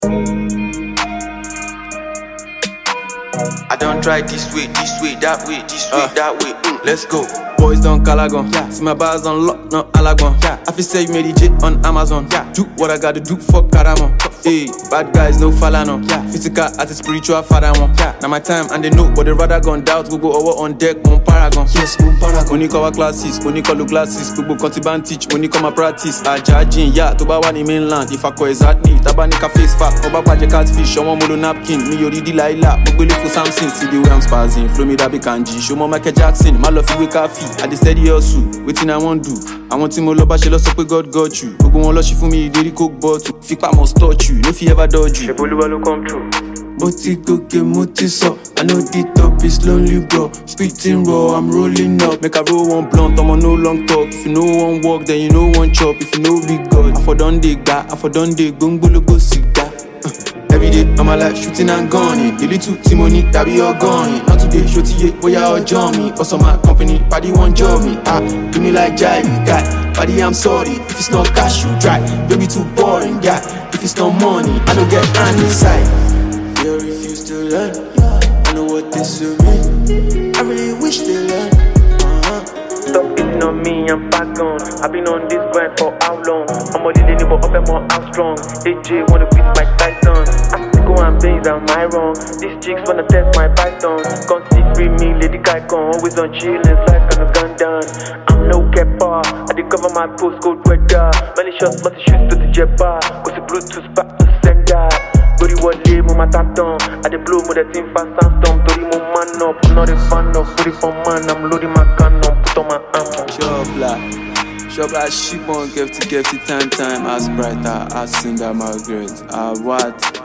I don't try this way, that way, that way. Let's go. Boys don't calagon. See my bars on lock, not alagon. I feel say you made it J on Amazon. Do what I gotta do, fuck Karamon. Hey, bad guys, no falano. Physical at a spiritual father one. Now my time and they know, but they rather gone doubt. We go over on deck, mon paragon. Yes, mon paragon. Money cover classes, money color glasses. People contiban teach, money come a practice. I judging, yeah, to buy the mainland. If I call is at me, tabanika face fat. Oba paje catfish, show one modo napkin. Me yori Delilah, but for Samson. See the way I'm spazzing. Flow me that be kanji. Show more Michael Jackson. My love you wake up feet. I just steady hustle. Waiting I won't do. I want him all up, she lost up with God got you. Go on, she for me, did coke bottle. Fipa must touch you. No fear ever dodge you. Sheboluwa come true. Moti go get moti so. I know the top is lonely, bro. Spitting raw, I'm rolling up. Make a roll one blunt, I'm on no long talk. If you know one walk, then you know one chop. If you know big God, I for done dig that. I for done dig, gungbolo go cigar. Every day of my life shooting and gunning. The little Timony, that be all gone. Not today, shorty it, boy, you all join me. Also my company, party won't join me. Do me like Jai, guy. Buddy, I'm sorry. If it's not cash, you dry. Don't be too boring, guy. If it's not money, I don't get hand inside. They refuse to learn. I know what this will mean. I really wish they learn. Stop beating on me, I'm back on. I've been on this grind for how long? I'm only living but up and more out strong. AJ wanna beat my Tyson. Go and Benz, am I wrong? These chicks wanna test my python. Can't see free me, Lady Kaikon. Always on chillin', like on a gun down. I'm no capper, I did cover my postcode weather. Many shots, but the shoes to the jet bar. Cause the Bluetooth back to sender. Tori wale mo mataton. I dey blow mo the team fast and storm. Tori mo man up, I'm not a fan of. Sorry for man, I'm loading my cannon. Put on my arm. Shop like sheep on, give to time, as brighter, as Cinder Margaret. What?